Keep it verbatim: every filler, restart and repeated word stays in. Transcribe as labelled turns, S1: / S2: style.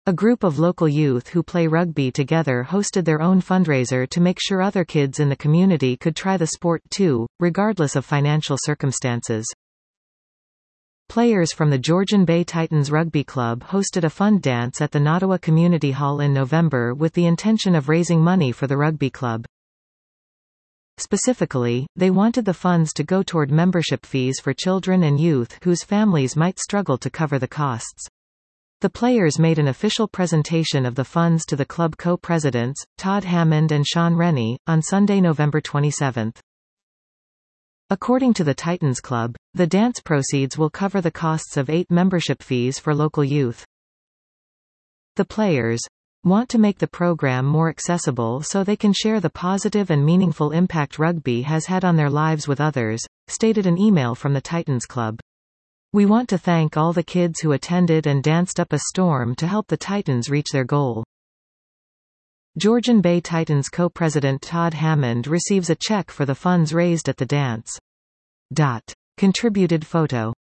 S1: A group of local youth who play rugby together hosted their own fundraiser to make sure other kids in the community could try the sport too, regardless of financial circumstances. Players from the Georgian Bay Titans Rugby Club hosted a fund dance at the Nottawa Community Hall in November with the intention of raising money for the rugby club. Specifically, they wanted the funds to go toward membership fees for children and youth whose families might struggle to cover the costs. The players made an official presentation of the funds to the club co-presidents, Todd Hammond and Sean Rennie, on Sunday, November twenty-seventh. According to the Titans Club, the dance proceeds will cover the costs of eight membership fees for local youth. The players want to make the program more accessible so they can share the positive and meaningful impact rugby has had on their lives with others, stated an email from the Titans Club. We want to thank all the kids who attended and danced up a storm to help the Titans reach their goal. Georgian Bay Titans co-president Todd Hammond receives a check for the funds raised at the dance. Dot. Contributed photo.